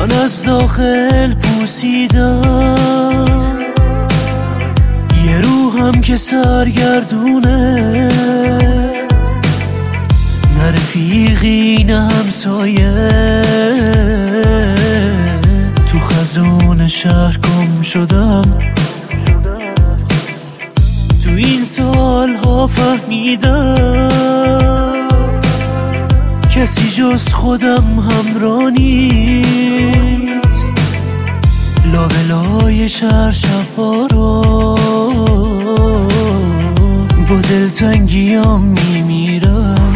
من از داخل پوسیدم، یه روحم که سرگردونه، نه رفیقی نه همسایه، تو خزون شهر گم شدم. تو این سالها فهمیدم کسی جز خودم همراه نیست. لابلای شهر شب‌ها رو با دلتنگیام میمیرم.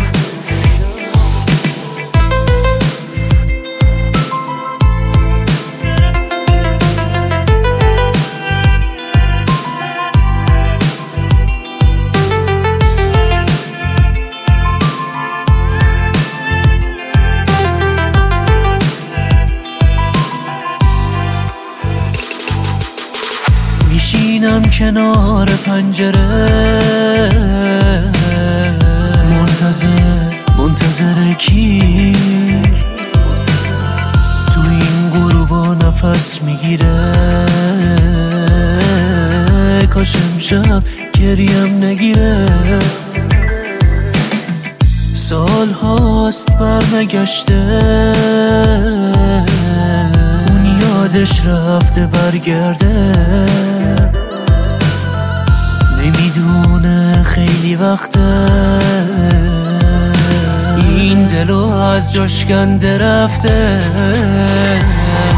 میشینم کنار پنجره، منتظر کی تو این غروبا نفس میگیره. کاش امشب گریم نگیره. سال هاست برنگشته، اون یادش رفته برگرده. نمیدونه خیلی وقته این دلو از جاش کنده رفته.